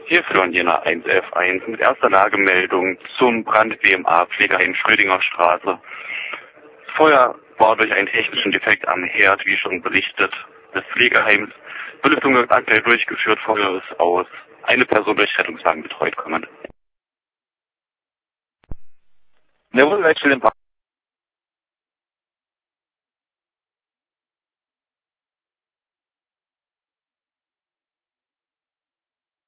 Hier führen Jena 1F1 mit erster Lagemeldung zum Brand BMA Pflegeheim Schrödinger Straße. Das Feuer war durch einen technischen Defekt am Herd, wie schon berichtet, des Pflegeheims. Belüftung wird aktuell durchgeführt, Feuer ist aus. Eine Person durch Rettungswagen betreut kommend. Der Wechsel im